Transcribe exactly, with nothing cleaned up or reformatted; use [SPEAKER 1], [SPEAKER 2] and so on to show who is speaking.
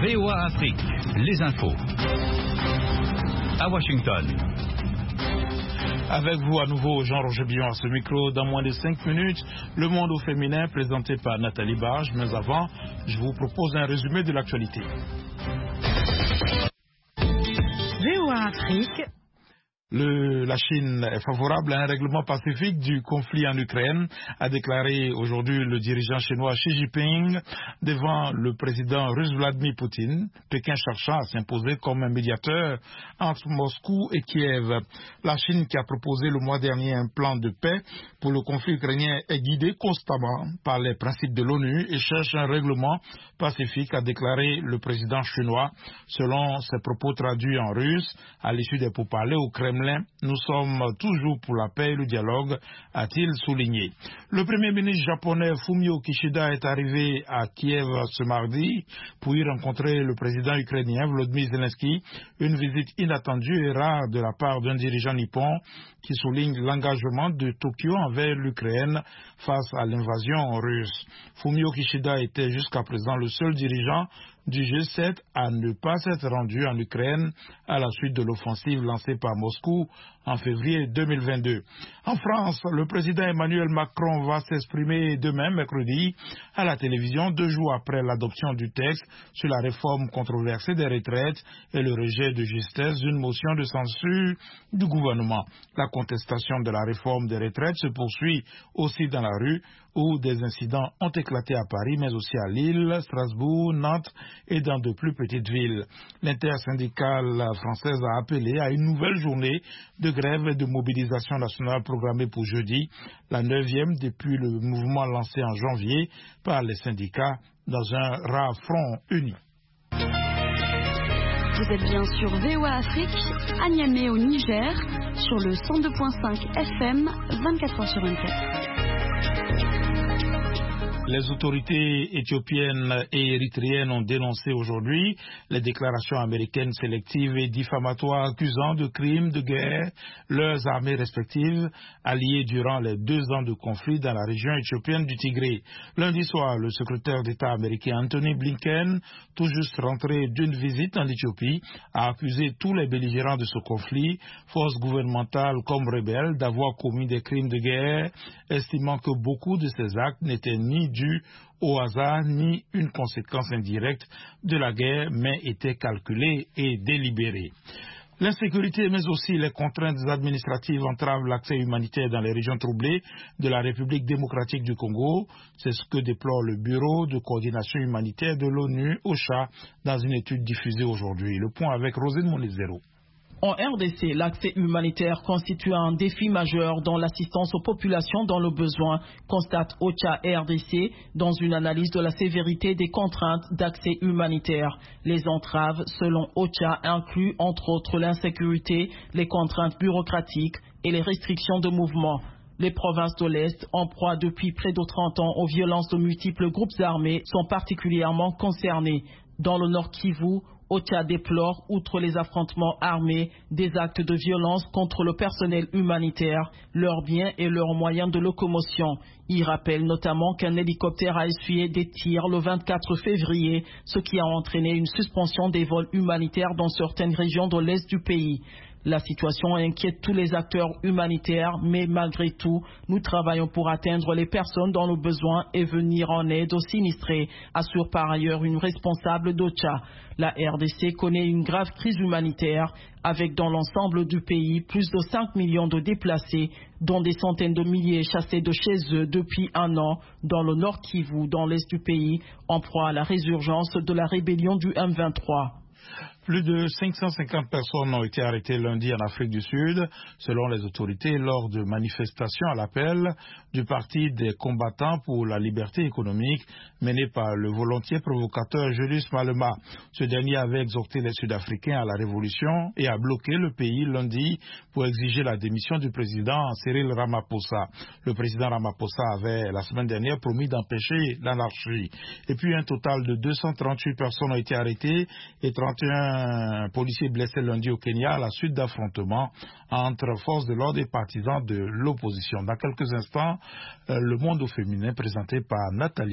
[SPEAKER 1] V O A Afrique, les infos. À Washington.
[SPEAKER 2] Avec vous à nouveau, Jean-Roger Billon à ce micro. Dans moins de cinq minutes, le monde au féminin présenté par Nathalie Barge. Mais avant, je vous propose un résumé de l'actualité.
[SPEAKER 3] V O A Afrique.
[SPEAKER 2] Le, la Chine est favorable à un règlement pacifique du conflit en Ukraine, a déclaré aujourd'hui le dirigeant chinois Xi Jinping devant le président russe Vladimir Poutine, Pékin cherchant à s'imposer comme un médiateur entre Moscou et Kiev. La Chine, qui a proposé le mois dernier un plan de paix pour le conflit ukrainien, est guidée constamment par les principes de l'ONU et cherche un règlement pacifique, a déclaré le président chinois, selon ses propos traduits en russe à l'issue des pourparlers au Kremlin. Nous sommes toujours pour la paix et le dialogue, a-t-il souligné. Le premier ministre japonais Fumio Kishida est arrivé à Kiev ce mardi pour y rencontrer le président ukrainien Volodymyr Zelensky, une visite inattendue et rare de la part d'un dirigeant nippon qui souligne l'engagement de Tokyo envers l'Ukraine face à l'invasion russe. Fumio Kishida était jusqu'à présent le seul dirigeant du G sept à ne pas s'être rendu en Ukraine à la suite de l'offensive lancée par Moscou en février deux mille vingt-deux. En France, le président Emmanuel Macron va s'exprimer demain, mercredi, à la télévision, deux jours après l'adoption du texte sur la réforme controversée des retraites et le rejet de justesse d'une motion de censure du gouvernement. La contestation de la réforme des retraites se poursuit aussi dans la rue, où des incidents ont éclaté à Paris, mais aussi à Lille, Strasbourg, Nantes et dans de plus petites villes. L'intersyndicale française a appelé à une nouvelle journée de grève et de mobilisation nationale programmée pour jeudi, la neuvième depuis le mouvement lancé en janvier par les syndicats dans un rare front uni.
[SPEAKER 3] Vous êtes bien sur V O A Afrique, à Niamey au Niger, sur le cent deux virgule cinq F M, vingt-quatre heures sur vingt-quatre.
[SPEAKER 2] Les autorités éthiopiennes et érythréennes ont dénoncé aujourd'hui les déclarations américaines sélectives et diffamatoires accusant de crimes de guerre leurs armées respectives alliées durant les deux ans de conflit dans la région éthiopienne du Tigré. Lundi soir, le secrétaire d'État américain Anthony Blinken, tout juste rentré d'une visite en Éthiopie, a accusé tous les belligérants de ce conflit, forces gouvernementales comme rebelles, d'avoir commis des crimes de guerre, estimant que beaucoup de ces actes n'étaient ni dû au hasard ni une conséquence indirecte de la guerre, mais étaient calculés et délibérés. L'insécurité, mais aussi les contraintes administratives entravent l'accès humanitaire dans les régions troublées de la République démocratique du Congo. C'est ce que déplore le Bureau de coordination humanitaire de l'ONU, OCHA, dans une étude diffusée aujourd'hui. Le point avec Rosine Monizero.
[SPEAKER 4] En R D C, l'accès humanitaire constitue un défi majeur dans l'assistance aux populations dans le besoin, constate OCHA R D C dans une analyse de la sévérité des contraintes d'accès humanitaire. Les entraves, selon OCHA, incluent entre autres l'insécurité, les contraintes bureaucratiques et les restrictions de mouvement. Les provinces de l'Est, en proie depuis près de trente ans aux violences de multiples groupes armés, sont particulièrement concernées. Dans le Nord Kivu, OCHA déplore, outre les affrontements armés, des actes de violence contre le personnel humanitaire, leurs biens et leurs moyens de locomotion. Il rappelle notamment qu'un hélicoptère a essuyé des tirs le vingt-quatre février, ce qui a entraîné une suspension des vols humanitaires dans certaines régions de l'Est du pays. La situation inquiète tous les acteurs humanitaires, mais malgré tout, nous travaillons pour atteindre les personnes dans le besoin et venir en aide aux sinistrés, assure par ailleurs une responsable d'OCHA. La R D C connaît une grave crise humanitaire, avec dans l'ensemble du pays plus de cinq millions de déplacés, dont des centaines de milliers chassés de chez eux depuis un an, dans le Nord Kivu, dans l'Est du pays, en proie à la résurgence de la rébellion du M vingt-trois.
[SPEAKER 2] Plus de cinq cent cinquante personnes ont été arrêtées lundi en Afrique du Sud, selon les autorités, lors de manifestations à l'appel du Parti des combattants pour la liberté économique mené par le volontiers provocateur Julius Malema. Ce dernier avait exhorté les Sud-Africains à la révolution et a bloqué le pays lundi pour exiger la démission du président Cyril Ramaphosa. Le président Ramaphosa avait la semaine dernière promis d'empêcher l'anarchie. Et puis un total de deux cent trente-huit personnes ont été arrêtées et trente et un policiers blessés lundi au Kenya à la suite d'affrontements entre forces de l'ordre et partisans de l'opposition. Dans quelques instants, le monde au féminin présenté par Nathalie